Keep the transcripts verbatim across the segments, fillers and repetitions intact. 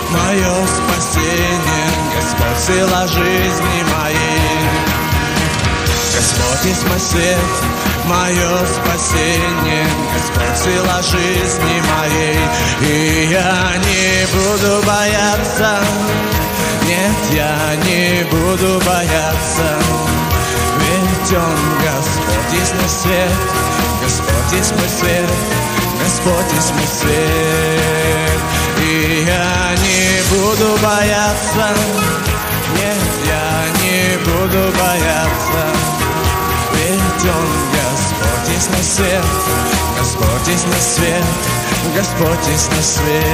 мое спасение, Господь, сила жизни моей. Господь есть мой свет, мое спасение, Господь, сила жизни моей. И я не буду бояться, нет, я не буду бояться, ведь Он, Господь, есть мой свет, Господь есть мой свет, Господь есть мой свет. И я не буду бояться, нет, я не буду бояться, ведь Он, Господь есть мой свет, Господь есть мой свет, Господь есть мой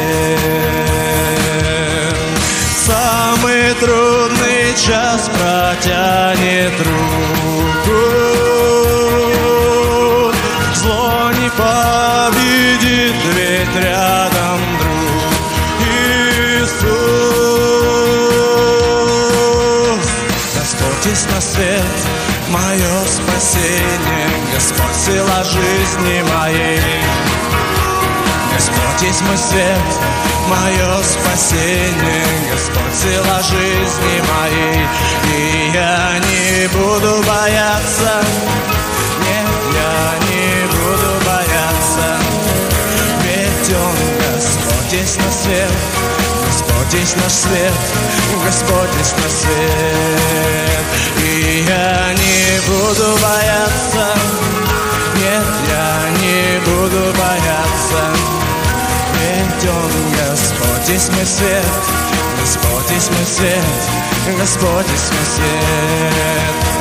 свет. Самый трудный час протянет руку, зло не победит, ведь рядом друг Иисус. Господь есть мой свет, мое спасение, Господь, сила жизни моей. Господь есть мой свет, мое спасение, Господь, сила жизни моей. И я не буду бояться, нет, я не буду бояться, ведь Он, Господь есть мой свет, Господь есть наш свет, Господь есть наш свет. И я не буду бояться, нет, я не буду бояться, ведь Он, Господь есть мой свет, Господь есть мой свет, Господь есть мой свет.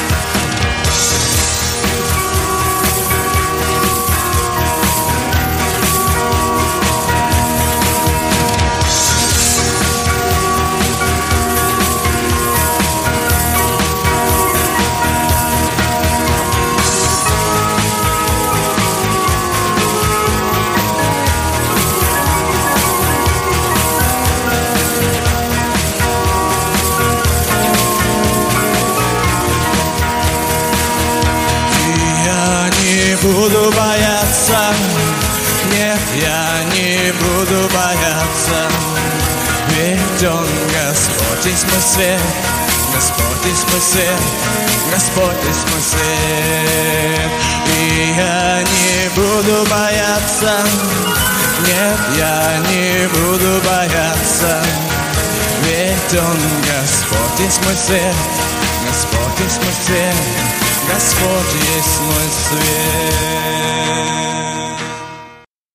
Буду бояться, нет, я не буду бояться, ведь Он, Господь есть мой свет, Господь есть мой свет, Господь есть мой свет. И я не буду бояться, нет, я не буду бояться, ведь Он, Господь есть мой свет, Господь есть мой свет, Господь есть мой свет.